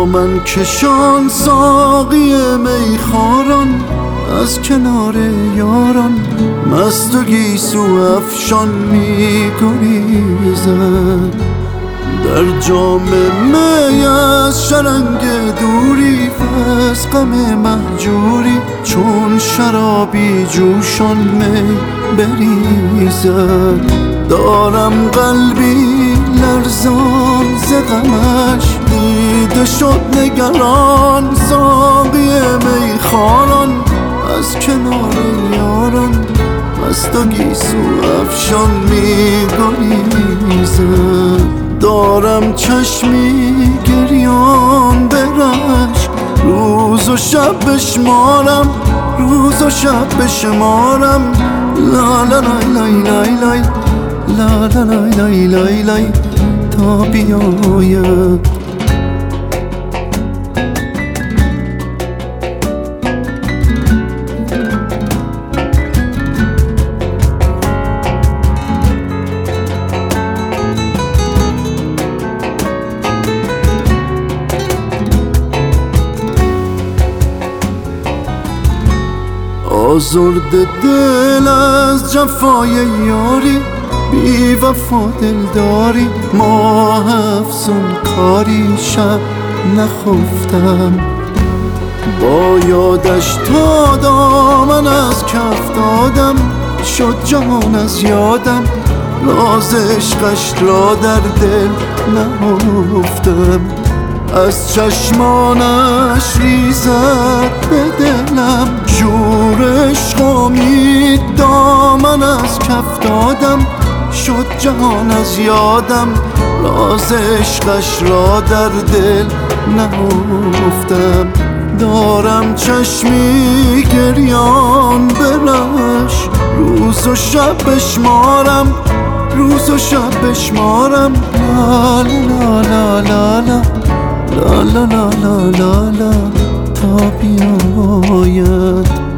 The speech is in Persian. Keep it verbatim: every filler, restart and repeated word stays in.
دامن کشان ساقی میخواران از کنار یاران مست و گیسو افشان می گریزد. در جام می از شرنگ دوری از غم مهجوری چون شرابی جوشان می بریزد. دارم قلبی لرزان ز غمش دیده شد نگران ساقی میخواران از کنار یاران مست و گیسو افشان می گریزد. دارم چشمی گریان برش روز و شب بشمارم روز و شب بشمارم لا لا لای لای لای لای لا لا لای لای لای لای تا بیاید. آزرده دل از جفای یاری بی وفا دلداری ماه افسون کاری شب نخفتم. با یادش تا دامن از کف دادم شد جهان از یادم راز عشقش را در دل نهفتم. از چشمانش ریزد به دلم شور عشق امید دامن از کف دادم شد جهان از یادم راز عشقش را در دل نهفتم. دارم چشمی گریان برش روز و شب بشمارم روز و شب بشمارم لا لا لا لا لا لا لا لا لا لا تا بیاید.